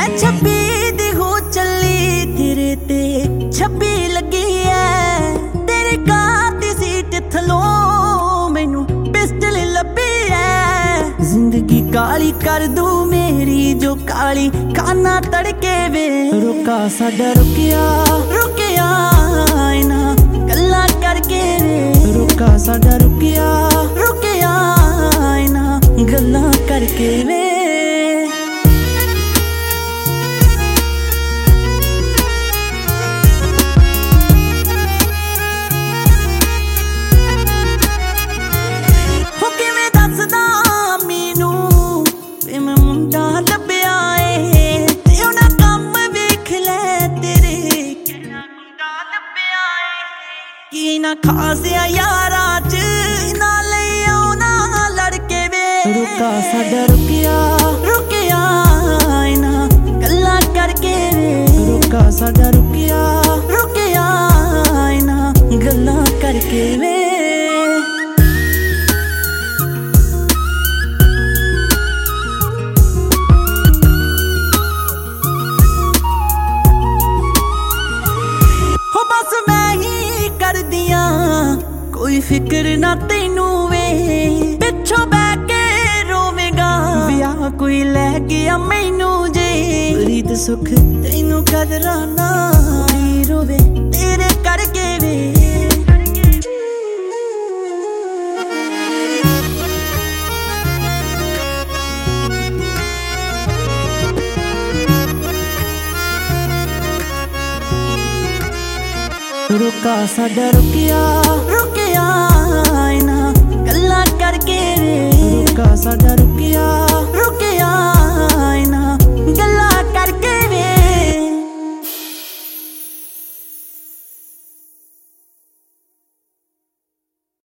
मैं छब्बी दी हो चली तेरे ते छब्बी लगी है तेरे कार दी सीट थलों मैनू पिस्टल लभी है जिंदगी काली कर दूं मेरी जो काली काना तड़के वे रुका साडा रुकिया रुकिया इना गल्लां करके वे रुका साडा रुकिया रुकिया इना गल्लां करके वे ना खासिया यारा च नाले आउना लड़के वे रुका साडा रुकिया रुकिया इना गल्लां करके वे रुका साडा रुकिया रुकिया इना गल्लां करके वे कोई फिक्र ना तेनू वे पिछो बह के रोवेगा ब्याह कोई लै गया मैनू जे रीत सुख तेनू कदरा ना रोवे तेरे करके वे रुका साडा रुकिया रुकिया इना गल्लां करके